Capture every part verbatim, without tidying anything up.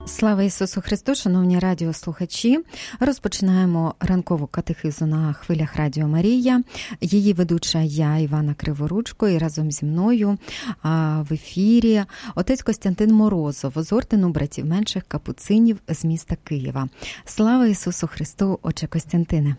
Слава Ісусу Христу, шановні радіослухачі! Розпочинаємо ранкову катехизу на хвилях Радіо Марія. Її ведуча я, Івана Криворучко, і разом зі мною в ефірі отець Костянтин Морозов з ордену братів менших капуцинів з міста Києва. Слава Ісусу Христу, отче Костянтине!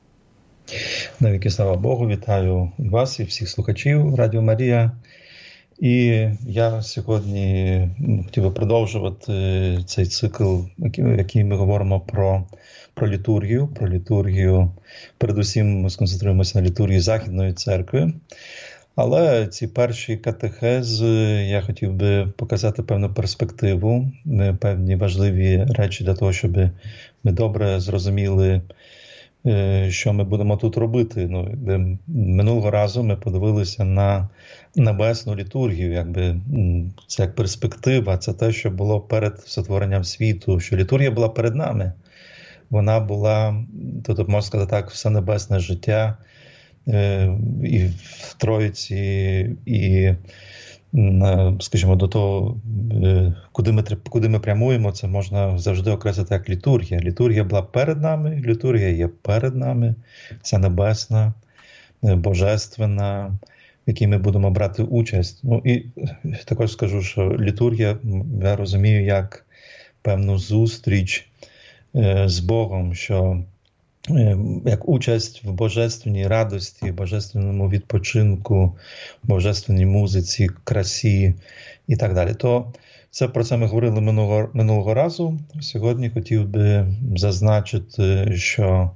Навіки слава Богу, вітаю і вас, і всіх слухачів Радіо Марія. І я сьогодні хотів би продовжувати цей цикл, який ми говоримо про, про літургію. Про літургію, передусім ми сконцентруємося на літургії Західної церкви. Але ці перші катехези я хотів би показати певну перспективу, певні важливі речі для того, щоб ми добре зрозуміли, що ми будемо тут робити. Ну, минулого разу ми подивилися на небесну літургію, якби це як перспектива, це те, що було перед сотворенням світу, що літургія була перед нами. Вона була, тобто, можна сказати так, все небесне життя і в Троїці, і, скажімо, до того, куди ми, куди ми прямуємо, це можна завжди окреслити як літургія. Літургія була перед нами, літургія є перед нами, ця небесна, божественна, в якій ми будемо брати участь. Ну і також скажу, що літургія, я розумію, як певну зустріч з Богом, що як участь в божественній радості, божественному відпочинку, божественній музиці, красі і так далі. То це про це ми говорили минулого, минулого разу. Сьогодні хотів би зазначити, що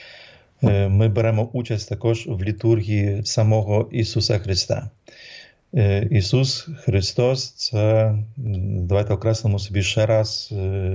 ми беремо участь також в літургії самого Ісуса Христа. Ісус Христос, це, давайте окреслимо собі ще раз,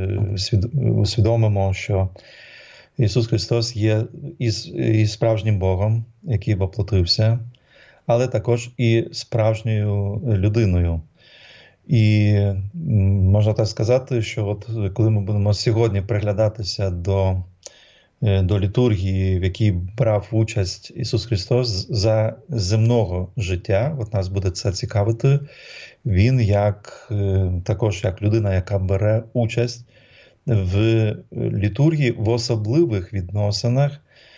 усвідомимо, що Ісус Христос є і, і справжнім Богом, який воплотився, але також і справжньою людиною. І можна так сказати, що от коли ми будемо сьогодні приглядатися до, до літургії, в якій брав участь Ісус Христос за земного життя, от нас буде це цікавити, Він як, також як людина, яка бере участь в літургії в особливих відносинах,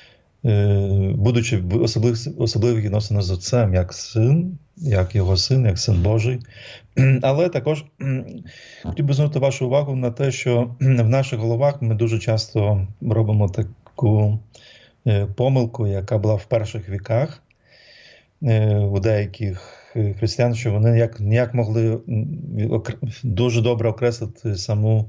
будучи в особливих, особливих відносинах з Отцем, як син, як його син, як син Божий. Але також хотів би звернути вашу увагу на те, що в наших головах ми дуже часто робимо таку помилку, яка була в перших віках у деяких християн, що вони ніяк, ніяк могли дуже добре окреслити саму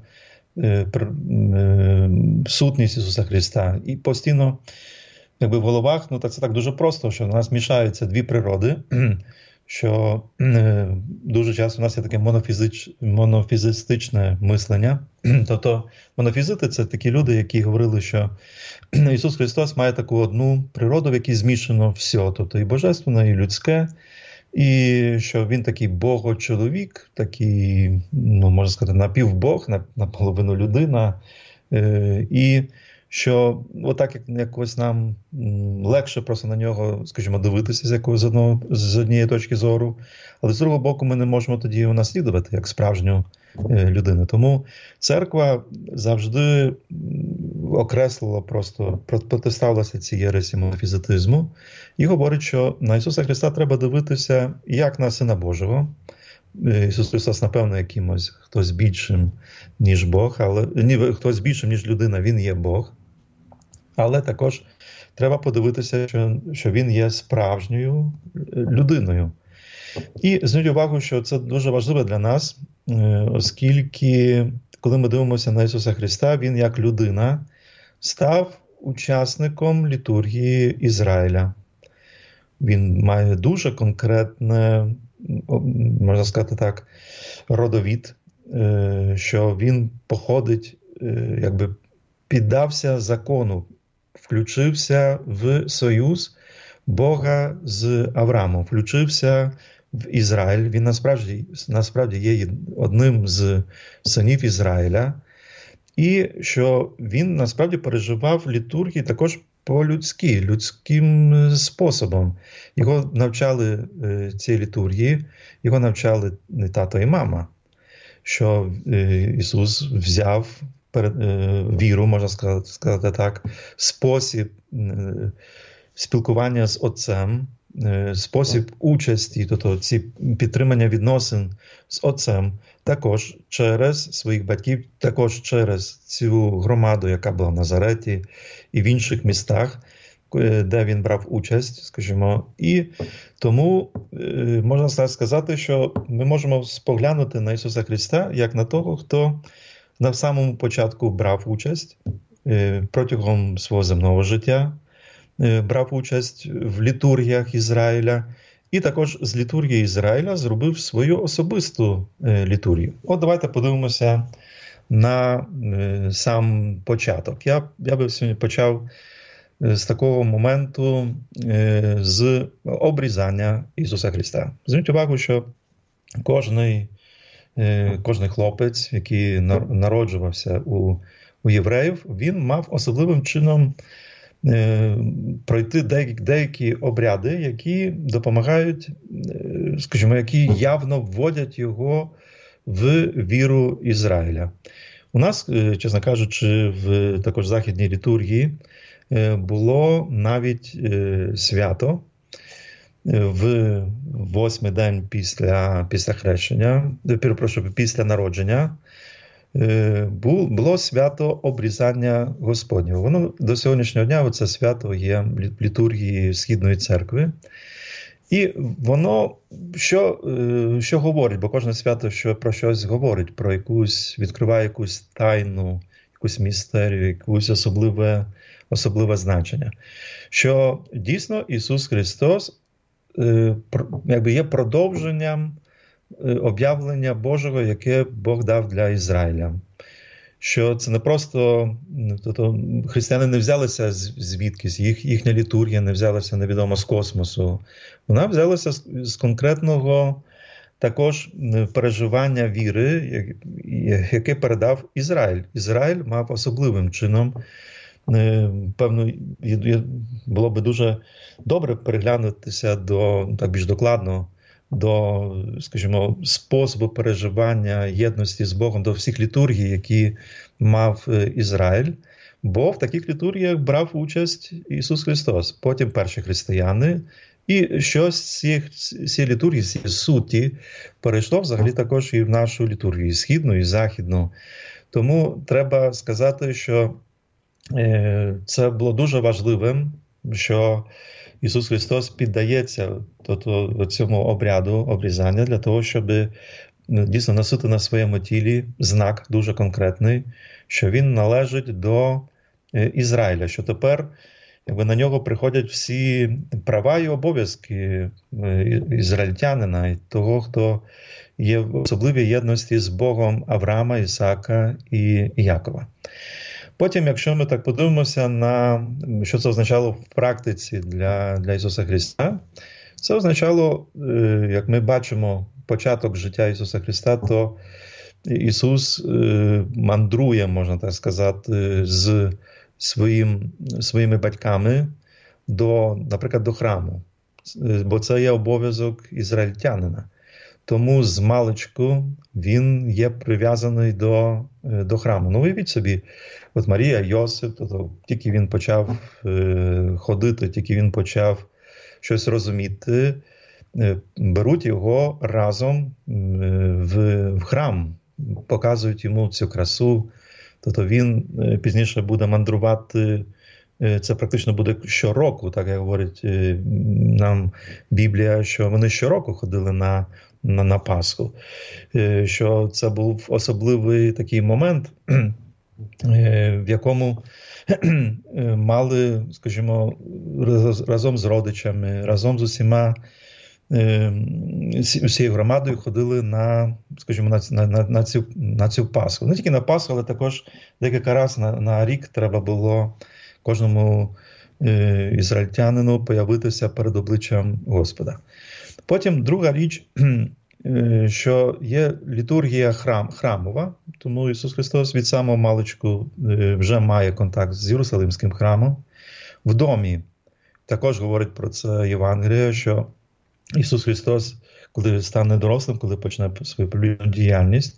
сутність Ісуса Христа. І постійно, якби в головах, ну так це так дуже просто, що в нас мішаються дві природи, що дуже часто у нас є таке монофізич, монофізистичне мислення. Тобто монофізити – це такі люди, які говорили, що Ісус Христос має таку одну природу, в якій змішано все, тобто і божественне, і людське, і що він такий бого-чоловік, такий, ну, можна сказати, напівбог, наполовину людина, і що отак як якось нам легше просто на нього, скажімо, дивитися з якогось з, одного, з однієї точки зору, але з другого боку ми не можемо тоді його наслідувати як справжню людину. Тому церква завжди окреслила, просто протиставилася цій єресі монофізитизму і говорить, що на Ісуса Христа треба дивитися як на Сина Божого. Ісус Христос, напевно, якимось хтось більшим, ніж Бог, але ні, хтось більшим, ніж людина, Він є Бог. Але також треба подивитися, що, що Він є справжньою людиною. І зверніть увагу, що це дуже важливо для нас, оскільки, коли ми дивимося на Ісуса Христа, Він як людина став учасником літургії Ізраїля. Він має дуже конкретне, можна сказати так, родовід, що він походить, якби піддався закону, включився в союз Бога з Авраамом, включився в Ізраїль. Він насправді, насправді є одним з синів Ізраїля. І що він насправді переживав літургії також по-людськи, людським способом. Його навчали цій літургії, його навчали не тато і мама. що Ісус взяв віру, можна сказати так, спосіб спілкування з Отцем, спосіб участі, тобто ці підтримання відносин з Отцем, також через своїх батьків, також через цю громаду, яка була в Назареті і в інших містах, де він брав участь, скажімо. І тому можна сказати, що ми можемо споглянути на Ісуса Христа як на того, хто на самому початку брав участь протягом свого земного життя, брав участь в літургіях Ізраїля, і також з літургії Ізраїля зробив свою особисту літургію. От давайте подивимося на сам початок. Я, я би сьогодні почав з такого моменту, з обрізання Ісуса Христа. Зверніть увагу, що кожний, кожний хлопець, який народжувався у, у євреїв, він мав особливим чином пройти деякі, деякі обряди, які допомагають, скажімо, які явно вводять його в віру Ізраїля. У нас, чесно кажучи, в також західній літургії було навіть свято в восьмий день після, після хрещення, перепрошую, після народження, було свято обрізання Господнього. Воно до сьогоднішнього дня, це свято є в літургії Східної церкви. І воно що, що говорить, бо кожне свято що, про щось говорить, про якусь, відкриває якусь тайну, якусь містерію, якусь особливе, особливе значення. Що дійсно Ісус Христос якби є продовженням об'явлення Божого, яке Бог дав для Ізраїля. Що це не просто, тобто християни не взялися звідкись, їх, їхня літургія не взялася невідомо з космосу. Вона взялася з, з конкретного також переживання віри, яке передав Ізраїль. Ізраїль мав особливим чином, певно, було би дуже добре переглянутися до, так більш докладно, до, скажімо, способу переживання єдності з Богом, до всіх літургій, які мав Ізраїль, бо в таких літургіях брав участь Ісус Христос, потім перші християни, і щось з цієї літургії, з цієї суті, перейшло взагалі також і в нашу літургію, східну і західну. Тому треба сказати, що це було дуже важливим, що Ісус Христос піддається тобто, цьому обряду обрізання для того, щоб дійсно носити на своєму тілі знак дуже конкретний, що він належить до Ізраїля, що тепер якби, на нього приходять всі права і обов'язки ізраїльтянина, і того, хто є в особливій єдності з Богом Авраама, Ісаака і Якова. Потім, якщо ми так подивимося на, що це означало в практиці для, для Ісуса Христа, це означало, як ми бачимо початок життя Ісуса Христа, то Ісус мандрує, можна так сказати, з своїм, своїми батьками, до, наприклад, до храму, бо це є обов'язок ізраїльтянина. Тому з маличку він є прив'язаний до, до храму. Ну, уявіть собі, от Марія, Йосип, тобто, тільки він почав е, ходити, тільки він почав щось розуміти, е, беруть його разом е, в, в храм, показують йому цю красу. Тобто він е, пізніше буде мандрувати, е, це практично буде щороку, так як говорить е, нам Біблія, що вони щороку ходили на На, на Пасху, що це був особливий такий момент, в якому мали, скажімо, разом з родичами, разом з усіма, усією громадою ходили на, скажімо, на, на, на, цю, на цю Пасху. Не тільки на Пасху, але також декілька разів на, на рік треба було кожному ізраїльтянину появитися перед обличчям Господа. Потім друга річ, що є літургія храм, храмова, тому Ісус Христос від самого маличку вже має контакт з Єрусалимським храмом. В домі також говорить про це Євангеліє, що Ісус Христос, коли стане дорослим, коли почне свою публічну діяльність,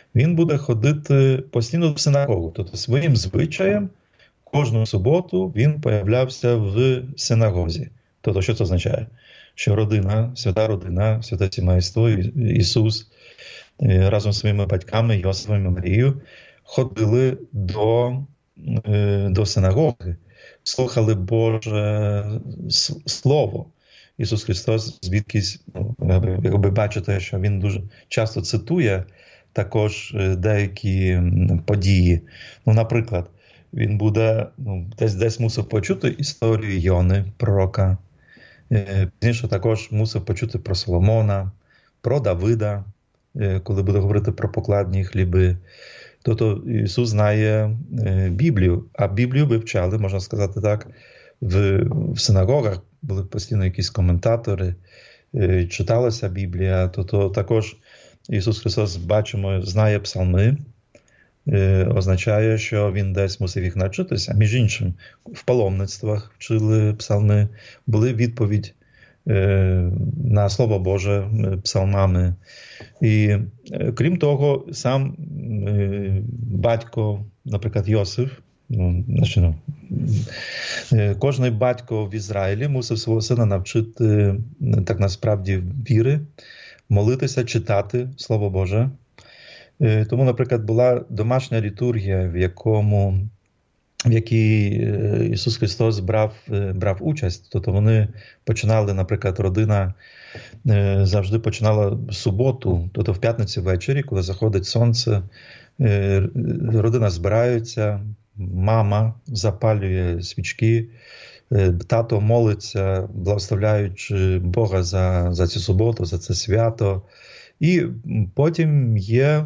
він буде ходити постійно в синагогу. Тобто своїм звичаєм кожну суботу він появлявся в синагозі. Тобто, що це означає? Що родина, свята родина, святе сімейство, Ісус разом з своїми батьками, Йосифом і Марією, ходили до, до синагоги, слухали Боже Слово. Ісус Христос звідкись, ну, як ви бачите, що Він дуже часто цитує також деякі події. Ну, наприклад, Він буде, ну, десь, десь мусив почути історію Йони, пророка. Пізніше також мусив почути про Соломона, про Давида, коли буде говорити про покладні хліби. Тобто Ісус знає Біблію, а Біблію вивчали, можна сказати так, в, в синагогах, були постійно якісь коментатори, читалася Біблія. Тобто також Ісус Христос, бачимо, знає псалми, означає, що Він десь мусив їх навчитися. Між іншим, в паломництвах вчили псалми, були відповідь на Слово Боже псалмами. І крім того, сам батько, наприклад, Йосиф, ну, ну, кожний батько в Ізраїлі мусив свого сина навчити так насправді віри, молитися, читати Слово Боже. Тому, наприклад, була домашня літургія, в якому в якій Ісус Христос брав, брав участь. Тобто вони починали, наприклад, родина завжди починала суботу, тобто в п'ятницю ввечері, коли заходить сонце, родина збирається, мама запалює свічки, тато молиться, благословляючи Бога за, за цю суботу, за це свято. І потім є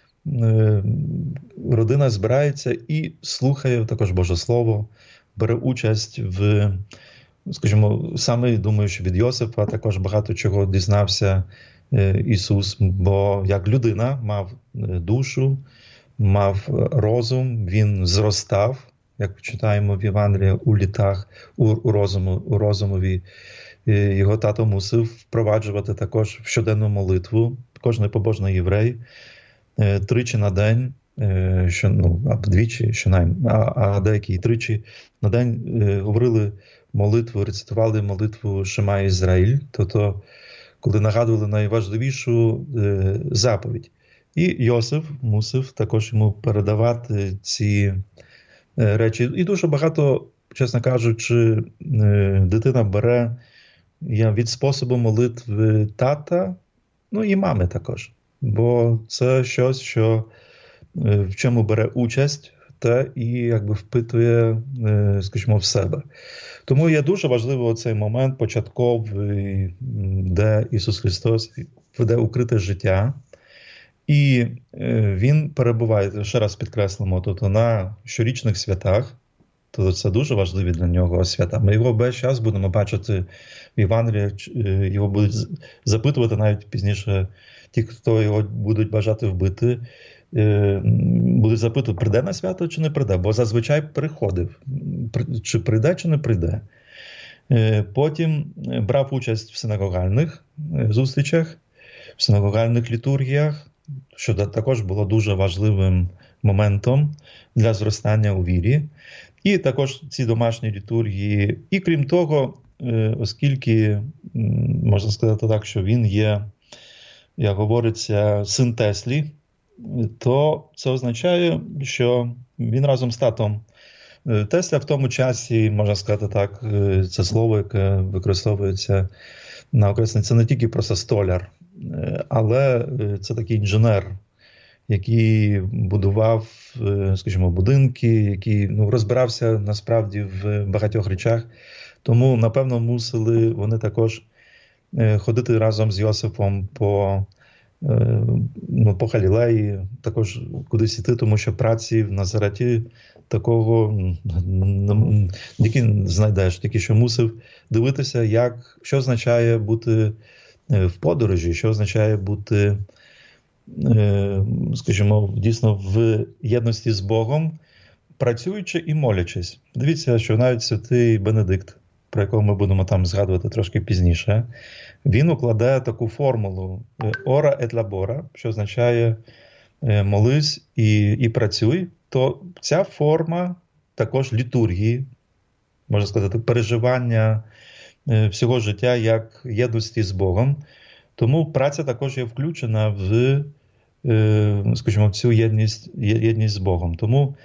родина збирається і слухає також Боже Слово, бере участь в, скажімо, саме, думаю, що від Йосифа також багато чого дізнався Ісус, бо як людина мав душу, мав розум, він зростав, як читаємо в Євангелії, у літах, у, у, розуму, у розумові. Його тато мусив впроваджувати також в щоденну молитву, кожний побожний єврей, тричі на день, що, ну, або двічі, що най, а, а деякі тричі на день говорили молитву, рецитували молитву Шема Ізраїль, тобто, коли нагадували найважливішу заповідь. І Йосиф мусив також йому передавати ці речі. І дуже багато, чесно кажучи, дитина бере від способу молитви тата, ну і мами також. Бо це щось, що в чому бере участь, те і якби впитує, скажімо, в себе. Тому є дуже важливий цей момент початковий, де Ісус Христос веде укрите життя. І Він перебуває, ще раз підкреслимо, тобто на щорічних святах, тобто це дуже важливі для нього свята. Ми його весь час будемо бачити в Євангелії, його будуть запитувати навіть пізніше ті, хто його будуть бажати вбити, будуть запитувати, прийде на свято чи не прийде, бо зазвичай приходив, чи прийде, чи не прийде. Потім брав участь в синагогальних зустрічах, в синагогальних літургіях, що також було дуже важливим моментом для зростання у вірі. І також ці домашні літургії. І крім того, оскільки, можна сказати так, що він є, як говориться, син Теслі, то це означає, що він разом з татом Тесля в тому часі, можна сказати так, це слово, яке використовується на окреслення, це не тільки просто столяр, але це такий інженер, який будував, скажімо, будинки, який, ну, розбирався насправді в багатьох речах. Тому, напевно, мусили вони також ходити разом з Йосифом по, ну, по Галілеї, також кудись іти, тому що праці в Назареті такого тільки знайдеш, тільки що мусив дивитися, як, що означає бути в подорожі, що означає бути, скажімо, дійсно в єдності з Богом, працюючи і молячись. Дивіться, що навіть святий Бенедикт, про якого ми будемо там згадувати трошки пізніше, він укладає таку формулу «ора et labora», що означає молись і, і працюй, то ця форма також літургії, можна сказати, переживання всього життя як єдності з Богом. Тому праця також є включена в, скажімо, цю єдність, єдність з Богом. Тому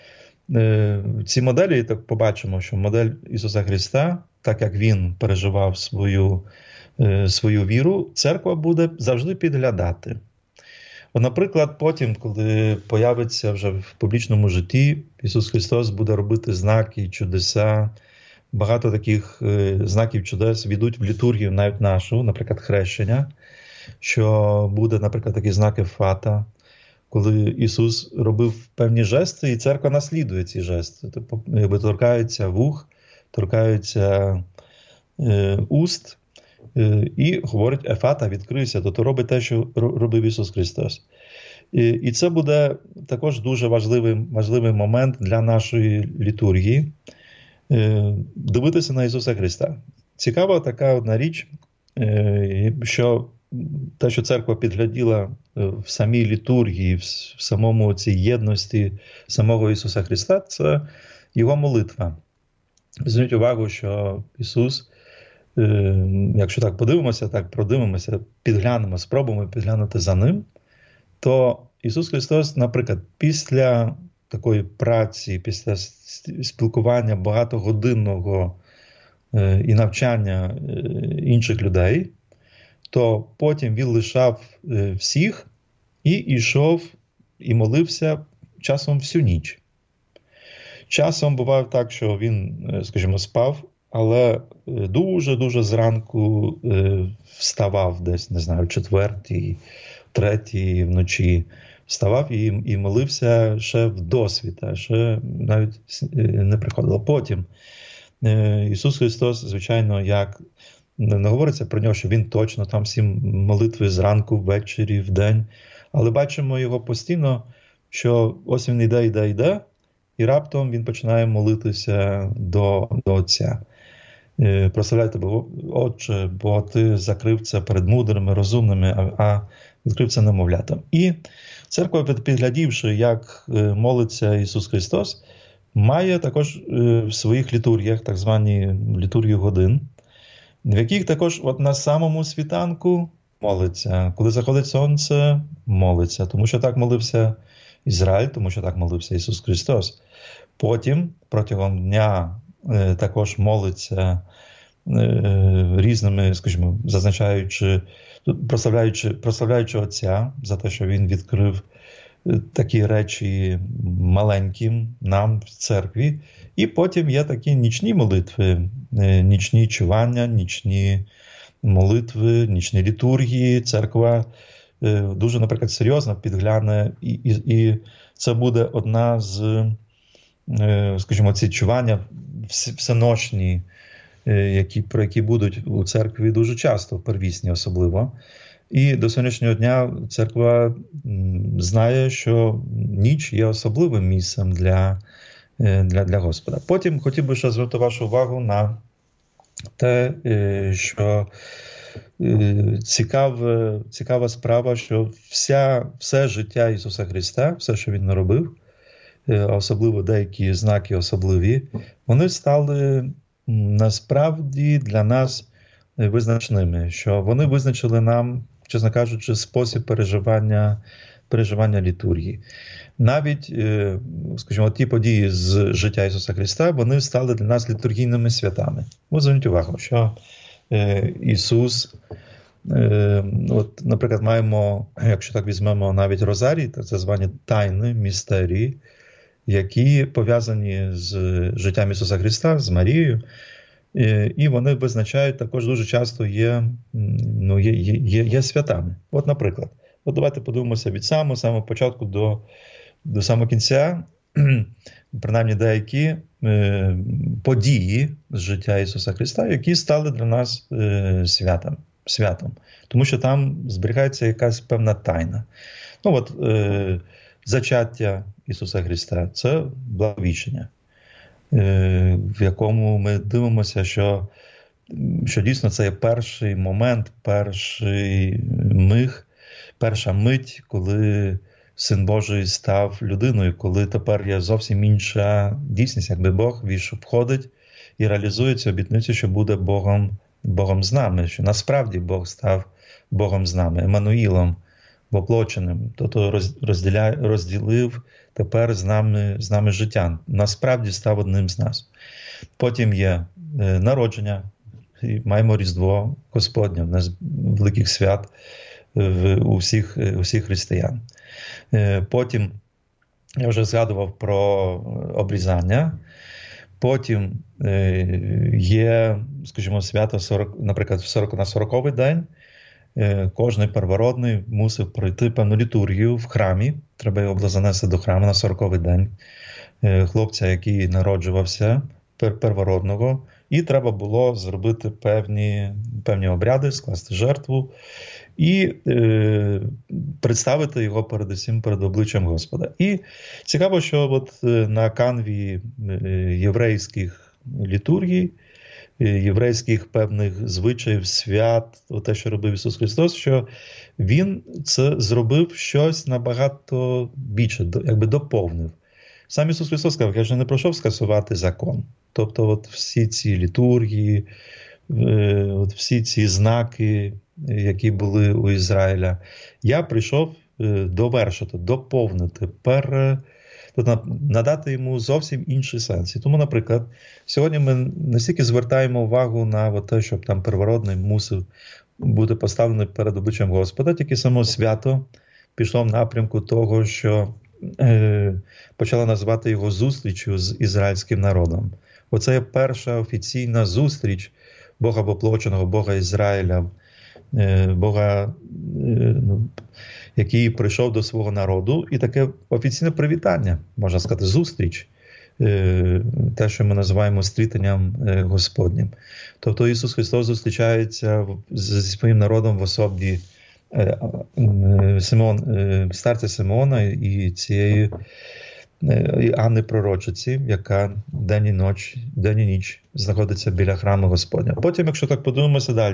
ці моделі, так побачимо, що модель Ісуса Христа, так як Він переживав свою, свою віру, церква буде завжди підглядати. От, наприклад, потім, коли появиться вже в публічному житті, Ісус Христос буде робити знаки, чудеса, багато таких знаків чудес війдуть в літургію навіть нашу, наприклад, хрещення, що буде, наприклад, такі знаки фата, коли Ісус робив певні жести, і церква наслідує ці жести. Тобто, якби торкаються вух, торкаються е, уст, е, і говорить ефата, відкрийся, тобто робить те, що робив Ісус Христос. І, і це буде також дуже важливий, важливий момент для нашої літургії, е, дивитися на Ісуса Христа. Цікава така одна річ, е, що те, що церква підгляділа в самій літургії, в самому цій єдності самого Ісуса Христа, це Його молитва. Зверніть увагу, що Ісус, якщо так подивимося, так продивимося, підглянемо, спробуємо підглянути за Ним, то Ісус Христос, наприклад, після такої праці, після спілкування багатогодинного і навчання інших людей, то потім він лишав всіх і йшов, і молився часом всю ніч. Часом буває так, що він, скажімо, спав, але дуже-дуже зранку вставав десь, не знаю, в четвертій, третій вночі. Вставав і, і молився ще вдосвіта, ще навіть не приходило. Потім Ісус Христос, звичайно, як не говориться про нього, що він точно там всі молитви зранку, ввечері, вдень. Але бачимо його постійно, що ось він йде, йде, йде, і раптом він починає молитися до, до Отця. Прославляй тебе, Отче, бо ти закрив це перед мудрими, розумними, а відкрив це немовлятам. І церква, підглядівши, як молиться Ісус Христос, має також в своїх літургіях, так звані літургії годин, в яких також от на самому світанку молиться. Коли заходить сонце, молиться. Тому що так молився Ізраїль, тому що так молився Ісус Христос. Потім, протягом дня, також молиться різними, скажімо, зазначаючи, прославляючи, прославляючи Отця за те, що Він відкрив такі речі маленьким нам в церкві. І потім є такі нічні молитви, нічні чування, нічні молитви, нічні літургії. Церква дуже, наприклад, серйозно підгляне, і, і, і це буде одна з, скажімо, ці чування всеночні, які, про які будуть у церкві дуже часто, первісні особливо. І до сьогоднішнього дня церква знає, що ніч є особливим місцем для, для, для Господа. Потім хотів би ще звернути вашу увагу на те, що цікава, цікава справа, що вся, все життя Ісуса Христа, все, що Він наробив, особливо деякі знаки особливі, вони стали насправді для нас визначними, що вони визначили нам, чесно кажучи, спосіб переживання, переживання літургії. Навіть, скажімо, ті події з життя Ісуса Христа, вони стали для нас літургійними святами. Ось зверніть увагу, що Ісус, от, наприклад, маємо, якщо так візьмемо навіть розарій, так звані тайни, містерії, які пов'язані з життям Ісуса Христа, з Марією, і вони визначають також дуже часто є, ну, є, є, є святами. От, наприклад, от давайте подивимося від самого, самого початку до, до самого кінця, принаймні деякі е, події з життя Ісуса Христа, які стали для нас е, святом, святом. Тому що там зберігається якась певна тайна. Ну от, е, зачаття Ісуса Христа – це благовіщення, в якому ми дивимося, що, що дійсно це є перший момент, перший миг, перша мить, коли Син Божий став людиною, коли тепер є зовсім інша дійсність, якби Бог входить і реалізує цю обітницю, що буде Богом, Богом з нами, що насправді Бог став Богом з нами, Еммануїлом, воплоченим, тобто розділяє, розділив тепер з нами, з нами життя, насправді став одним з нас. Потім є народження, маємо Різдво Господнє, в нас великих свят у всіх, у всіх християн. Потім, я вже згадував про обрізання, потім є, скажімо, свято, сорок, наприклад, сорок на сороковий день, кожний первородний мусив пройти певну літургію в храмі, треба його було занести до храму на сороковий день хлопця, який народжувався, первородного, і треба було зробити певні, певні обряди, скласти жертву і е, представити його передусім перед обличчям Господа. І цікаво, що от на канві єврейських літургій, єврейських певних звичаїв, свят, те, що робив Ісус Христос, що Він це зробив щось набагато більше, якби доповнив. Сам Ісус Христос сказав, я вже не прийшов скасувати закон. Тобто от всі ці літургії, от всі ці знаки, які були у Ізраїля, я прийшов довершити, доповнити, пере... тобто надати йому зовсім інший сенс. І тому, наприклад, сьогодні ми не стільки звертаємо увагу на те, щоб там первородний мусив бути поставлений перед обличчям Господа, тільки само свято пішло в напрямку того, що е, почала називати його зустрічю з ізраїльським народом. Оце є перша офіційна зустріч Бога воплоченого, Бога Ізраїля, е, Бога, е, ну, який прийшов до свого народу, і таке офіційне привітання, можна сказати, зустріч, е, те, що ми називаємо стрітанням е, Господнім. Тобто Ісус Христос зустрічається зі своїм народом в особі Симеон, старця Симеона і цієї і Анни Пророчиці, яка день і, ніч, день і ніч знаходиться біля храму Господня. Потім, якщо так подивимося далі,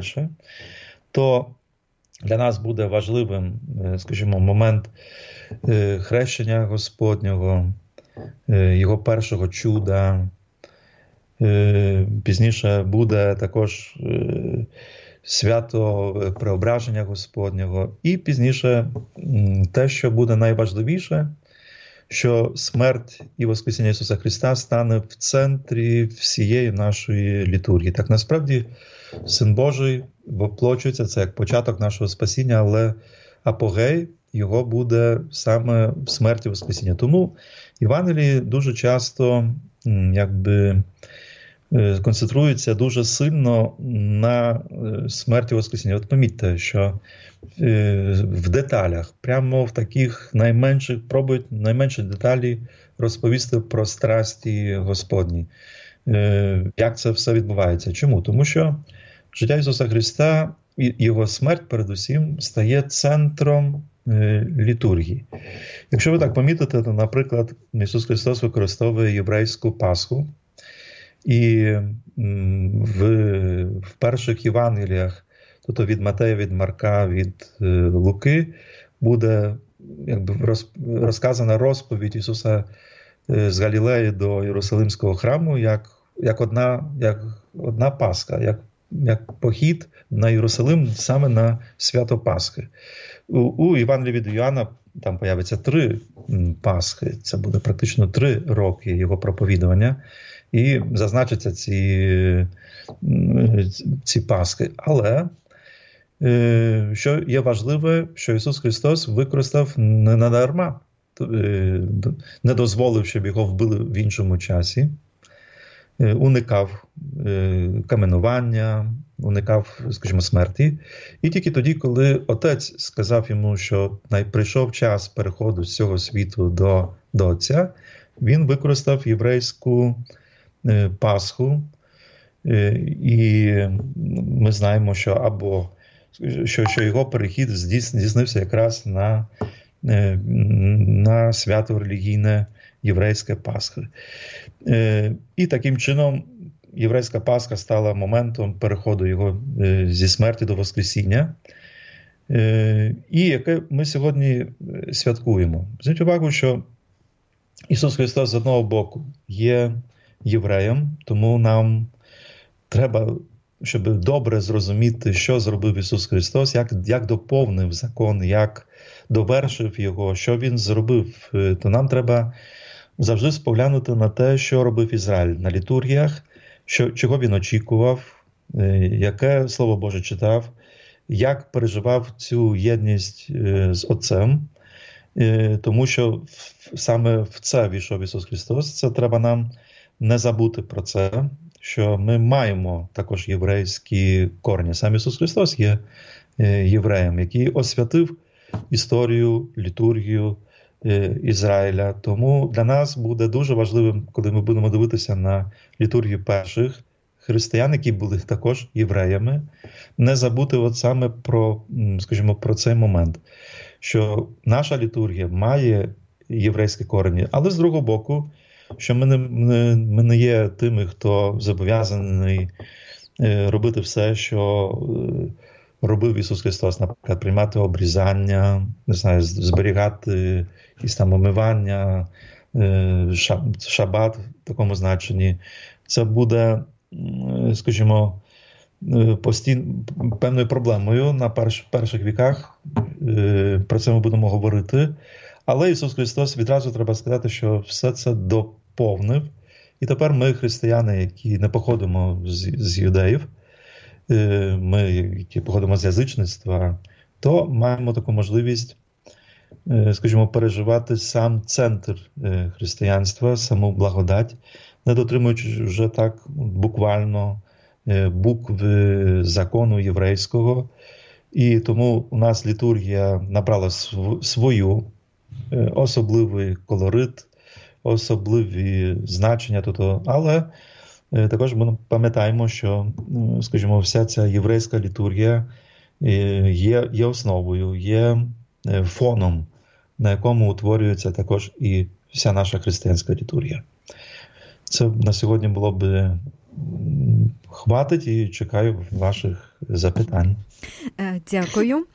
то для нас буде важливим, скажімо, момент хрещення Господнього, його першого чуда. Пізніше буде також свято Преображення Господнього. І пізніше те, що буде найважливіше, що смерть і Воскресіння Ісуса Христа стане в центрі всієї нашої літургії. Так, насправді, Син Божий воплочується, це як початок нашого спасіння, але апогей його буде саме в смерті Воскресіння. Тому Євангелії дуже часто якби концентрується дуже сильно на смерті Воскресіння. От помітьте, що в деталях, прямо в таких найменших, пробують найменші деталі розповісти про страсті Господні. Як це все відбувається? Чому? Тому що життя Ісуса Христа і Його смерть, передусім, стає центром літургії. Якщо ви так помітите, то, наприклад, Ісус Христос використовує єврейську Пасху, і в, в перших Євангеліях, тобто від Матея, від Марка, від Луки, буде якби роз, розказана розповідь Ісуса з Галілеї до Єрусалимського храму як, як, одна, як одна Пасха, як, як похід на Єрусалим саме на свято Пасхи. У, у Євангелії від Йоанна там появиться три Пасхи, це буде практично три роки його проповідування. І зазначаться ці, ці Пасхи. Але, що є важливе, що Ісус Христос використав не надарма, не дозволив, щоб його вбили в іншому часі, уникав каменування, уникав, скажімо, смерті. І тільки тоді, коли Отець сказав йому, що прийшов час переходу з цього світу до, до Отця, він використав єврейську Пасху, і ми знаємо, що або що, що його перехід здійснився якраз на, на свято релігійне єврейське Пасхи. І таким чином єврейська Пасха стала моментом переходу його зі смерті до Воскресіння. і яке ми сьогодні святкуємо. Зверніть увагу, що Ісус Христос з одного боку є євреєм, тому нам треба, щоб добре зрозуміти, що зробив Ісус Христос, як, як доповнив закон, як довершив його, що Він зробив, то нам треба завжди споглянути на те, що робив Ізраїль на літургіях, що, чого він очікував, яке Слово Боже читав, як переживав цю єдність з Отцем, тому що саме в це війшов Ісус Христос. Це треба нам не забути про це, що ми маємо також єврейські корені. Сам Ісус Христос є євреєм, який освятив історію, літургію Ізраїля. Тому для нас буде дуже важливим, коли ми будемо дивитися на літургію перших християн, які були також євреями, не забути от саме про, скажімо, про цей момент, що наша літургія має єврейські корені, але з другого боку, що ми не, ми не є тими, хто зобов'язаний робити все, що робив Ісус Христос, наприклад, приймати обрізання, не знаю, зберігати якісь там омивання, шабат в такому значенні. Це буде, скажімо, постійно певною проблемою на перш, перших віках. Про це ми будемо говорити. Але Ісус Христос, відразу треба сказати, що все це доповнив. І тепер ми, християни, які не походимо з, з юдеїв, ми, які походимо з язичництва, то маємо таку можливість, скажімо, переживати сам центр християнства, саму благодать, не дотримуючи вже так буквально букви закону єврейського. І тому у нас літургія набрала свою особливий колорит, особливі значення тут, але також ми пам'ятаємо, що, скажімо, вся ця єврейська літургія є, є основою, є фоном, на якому утворюється також і вся наша християнська літургія. Це на сьогодні було б хватить і чекаю ваших запитань. Дякую.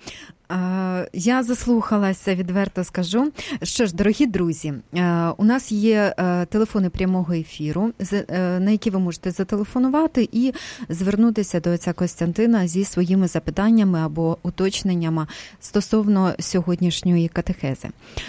Я заслухалася, відверто скажу. Що ж, дорогі друзі, у нас є телефони прямого ефіру, на які ви можете зателефонувати і звернутися до отця Костянтина зі своїми запитаннями або уточненнями стосовно сьогоднішньої катехези.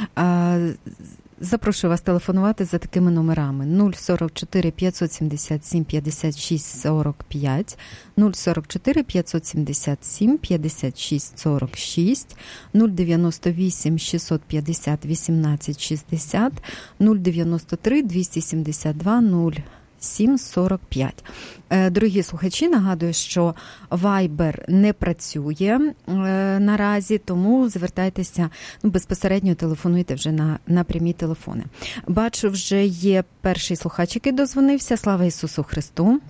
Запрошую вас телефонувати за такими номерами: нуль сорок чотири п'ятсот сімдесят сім п'ятдесят шість сорок п'ять, нуль сорок чотири п'ятсот сімдесят сім п'ятдесят шість сорок шість, нуль дев'яносто вісім шістсот п'ятдесят вісімнадцять шістдесят, нуль дев'яносто три двісті сімдесят два нуль сім сорок п'ять. Дорогі слухачі, нагадую, що Viber не працює наразі, тому звертайтеся, ну, безпосередньо телефонуйте вже на, на прямі телефони. Бачу, вже є перший слухач, який дозвонився. Слава Ісусу Христу.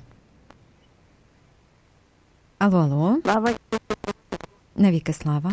Алло, алло. Слава. Навіки слава.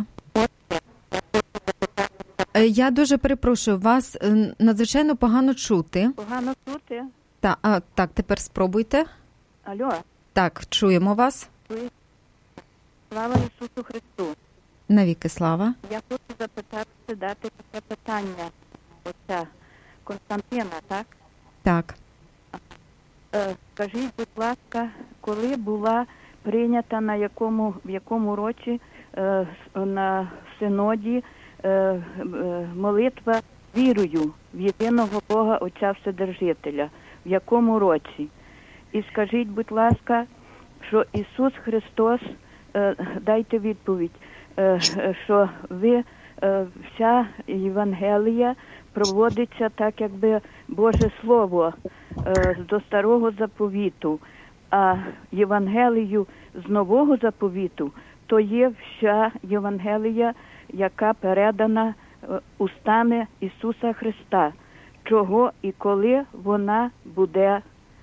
Я дуже перепрошую, вас надзвичайно погано чути. Погано чути? Та, а, так, тепер спробуйте. Алло. Так, чуємо вас. Слава Ісусу Христу. Навіки слава. Я хочу запитати, дати таке питання. Оця Константина, так? Так. Е, скажіть, будь ласка, коли була прийнята, на якому, в якому році е, на синоді е, е, молитва вірою в єдиного Бога Отця Вседержителя? В якому році? І скажіть, будь ласка, що Ісус Христос, е, дайте відповідь, е, що ви, е, вся Євангелія проводиться так, якби Боже Слово е, до Старого Заповіту, а Євангелію з Нового Заповіту, то є вся Євангелія, яка передана е, устами Ісуса Христа. Чого і коли вона буде,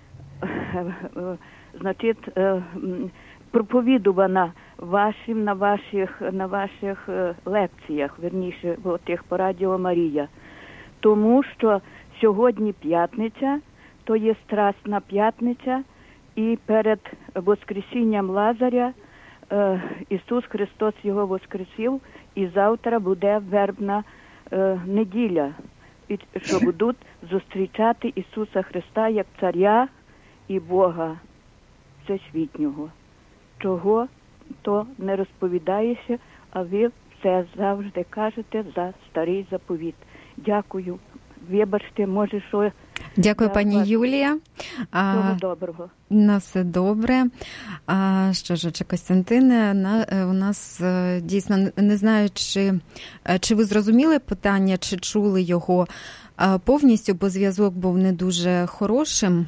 значить, проповідувана вашим, на ваших, на ваших лекціях, верніше, в тих по Радіо Марія. Тому що сьогодні п'ятниця, то є Страсна п'ятниця, і перед Воскресінням Лазаря е, Ісус Христос його воскресив, і завтра буде вербна е, неділя, і, що будуть зустрічати Ісуса Христа як царя і Бога всесвітнього. Чого то не розповідаєше, а ви все завжди кажете за старий заповіт. Дякую. Вибачте, може, що... Дякую, пані вас... Юлія. Всього доброго. На все добре. А, що ж, чи Костянтине, на, у нас дійсно, не знаю, чи, чи ви зрозуміли питання, чи чули його повністю, бо зв'язок був не дуже хорошим.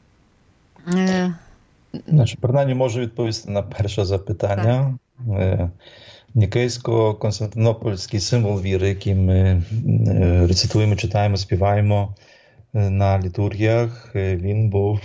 Значить, принаймні можу відповісти на перше запитання. Так. Нікейсько-константинопольський символ віри, який ми рецитуємо, читаємо, співаємо на літургіях, він був,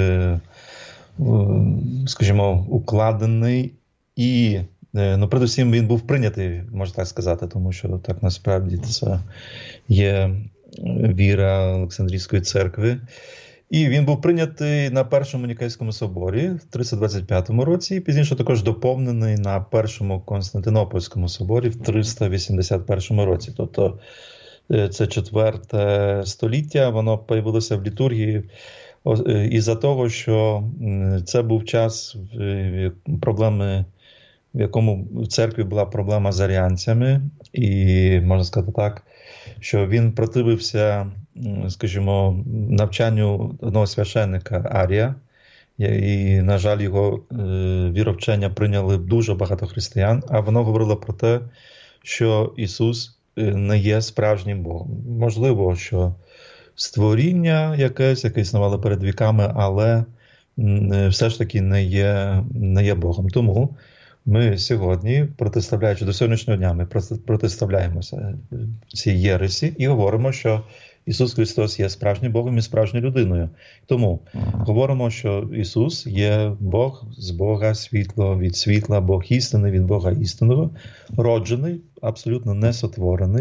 скажімо, укладений і, ну, передусім, він був прийнятий, можна так сказати, тому що так насправді це є віра Олександрійської церкви. І він був прийнятий на Першому Нікейському соборі в триста двадцять п'ятому році, і пізніше також доповнений на Першому Константинопольському соборі в триста вісімдесят першому році. Тобто це четверте століття, воно появилося в літургії із-за того, що це був час проблеми, в якому в церкві була проблема з аріанцями, і, можна сказати так, що він противився, скажімо, навчанню одного священника Арія, і, на жаль, його віровчення прийняли дуже багато християн, а воно говорило про те, що Ісус не є справжнім Богом. Можливо, що створіння якесь, яке існувало перед віками, але все ж таки не є, не є Богом. Тому ми сьогодні, протиставляючи до сьогоднішнього дня, ми протиставляємося цій єресі і говоримо, що Ісус Христос є справжнім Богом і справжньою людиною. Тому говоримо, що Ісус є Бог з Бога, світло від світла, Бог істини від Бога істинного, роджений, абсолютно не сотворений.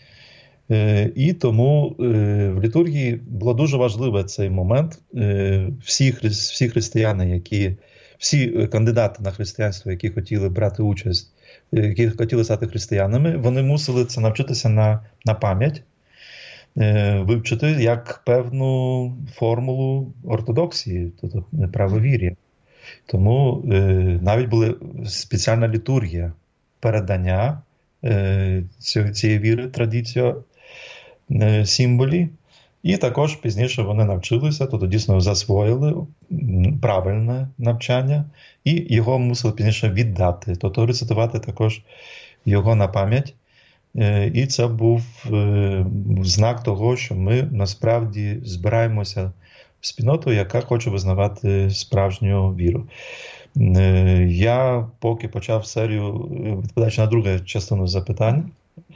І тому в літургії було дуже важливий цей момент. Всі, всі християни, які, всі кандидати на християнство, які хотіли брати участь, які хотіли стати християнами, вони мусили це навчитися на, на пам'ять, вивчити як певну формулу ортодоксії, тобто правовір'я. Тому навіть була спеціальна літургія передання цієї віри, традиція, символі. І також пізніше вони навчилися, тобто дійсно засвоїли правильне навчання і його мусили пізніше віддати, тобто рецитувати також його на пам'ять. І це був знак того, що ми насправді збираємося в спільноту, яка хоче визнавати справжню віру. Я поки почав серію, відповідаючи на другу частину запитань,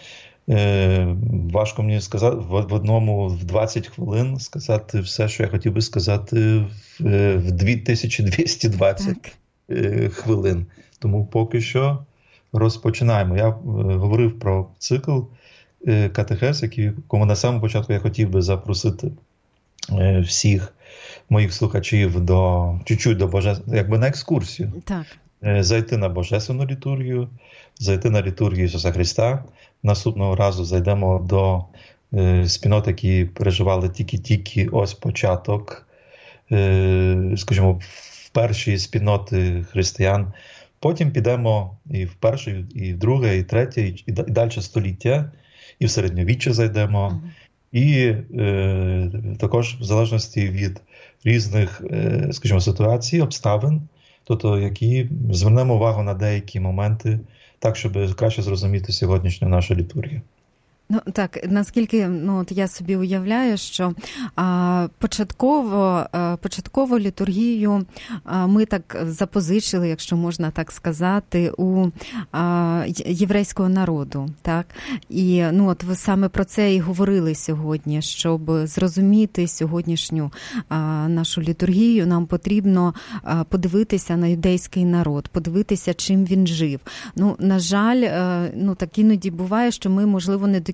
важко мені сказати в одному, в двадцять хвилин сказати все, що я хотів би сказати в дві тисячі двісті двадцять так. хвилин. Тому поки що розпочинаємо. Я говорив про цикл катехез, який, кому на самому початку я хотів би запросити всіх моїх слухачів до чуть-чуть до божественної, якби на екскурсію. Так. Зайти на божественну літургію, зайти на літургію Ісуса Христа. Наступного разу зайдемо до е, спільнот, які переживали тільки-тільки ось початок, е, скажімо, в перші спільноти християн. Потім підемо і в перше, і в друге, і третє, і, і далі століття, і в середньовіччя зайдемо. Uh-huh. І е, також в залежності від різних, е, скажімо, ситуацій, обставин, тобто які звернемо увагу на деякі моменти, так, щоб краще зрозуміти сьогоднішню нашу літургію. Ну так, наскільки ну от я собі уявляю, що а, початково а, початкову літургію а, ми так запозичили, якщо можна так сказати, у а, єврейського народу, так? І ну от ви саме про це і говорили сьогодні, щоб зрозуміти сьогоднішню а, нашу літургію, нам потрібно а, подивитися на юдейський народ, подивитися, чим він жив. Ну, на жаль, а, ну так іноді буває, що ми, можливо, не до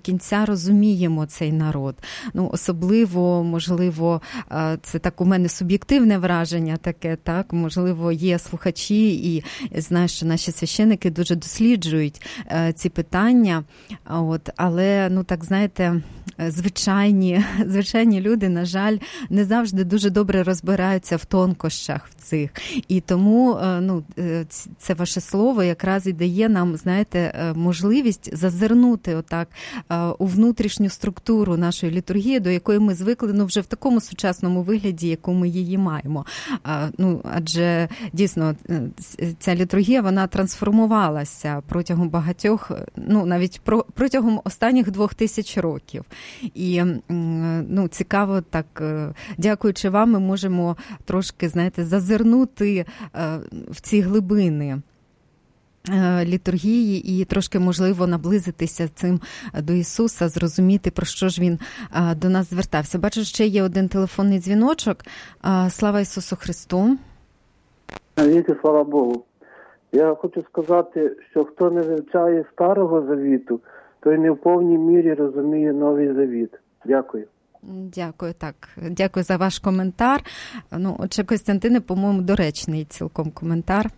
кінця розуміємо цей народ. Ну, особливо, можливо, це так у мене суб'єктивне враження таке, так, можливо, є слухачі і знаю, що наші священики дуже досліджують ці питання, от, але, ну, так, знаєте, звичайні, звичайні люди, на жаль, не завжди дуже добре розбираються в тонкощах в цих. І тому, ну, це ваше слово якраз і дає нам, знаєте, можливість зазирнути отак у внутрішню структуру нашої літургії, до якої ми звикли, ну, вже в такому сучасному вигляді, яку ми її маємо. Ну, адже, дійсно, ця літургія, вона трансформувалася протягом багатьох, ну, навіть протягом останніх двох тисяч років. І, ну, цікаво так, дякуючи вам, ми можемо трошки, знаєте, зазирнути в ці глибини літургії і трошки, можливо, наблизитися цим до Ісуса, зрозуміти, про що ж Він до нас звертався. Бачу, ще є один телефонний дзвіночок. Слава Ісусу Христу! Віки, слава Богу! Я хочу сказати, що хто не вивчає Старого Завіту, той не в повній мірі розуміє Новий Завіт. Дякую. Дякую, так. Дякую за ваш коментар. Ну, отже, Костянтине, по-моєму, доречний цілком коментар.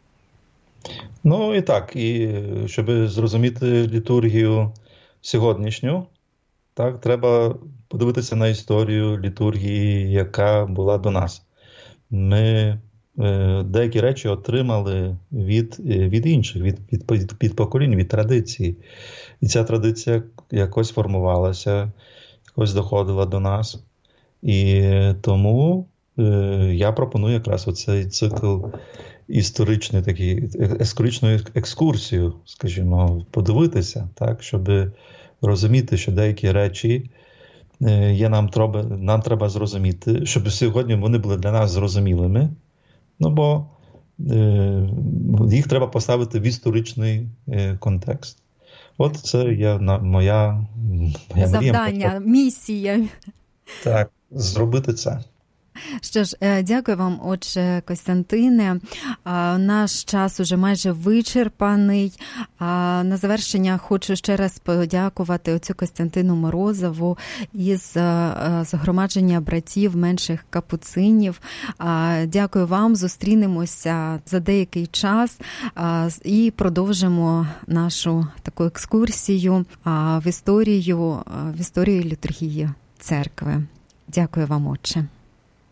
Ну і так, і щоб зрозуміти літургію сьогоднішню, так, треба подивитися на історію літургії, яка була до нас. Ми е, деякі речі отримали від, від інших, від, від, від, від поколінь, від традиції. І ця традиція якось формувалася, якось доходила до нас. І тому е, я пропоную якраз оцей цикл історичний, такий, історичну екскурсію, скажімо, подивитися, так, щоб розуміти, що деякі речі є нам треба, нам треба зрозуміти, щоб сьогодні вони були для нас зрозумілими, ну бо е, їх треба поставити в історичний е, контекст. От це є на, моя, моя завдання, мрія. місія. Так, зробити це. Що ж, дякую вам, отче Костянтине. Наш час уже майже вичерпаний. На завершення хочу ще раз подякувати отцю Костянтину Морозову із згромадження братів менших капуцинів. Дякую вам, зустрінемося за деякий час і продовжимо нашу таку екскурсію в історію, в історію літургії церкви. Дякую вам, отче.